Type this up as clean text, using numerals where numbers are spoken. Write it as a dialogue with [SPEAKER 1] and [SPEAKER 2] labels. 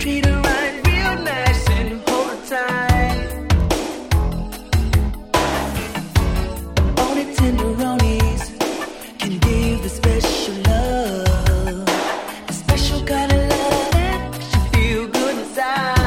[SPEAKER 1] Treat her right, real nice, and hold her tight. Only tenderonis can give the special love, the special kind of love that makes you feel good inside.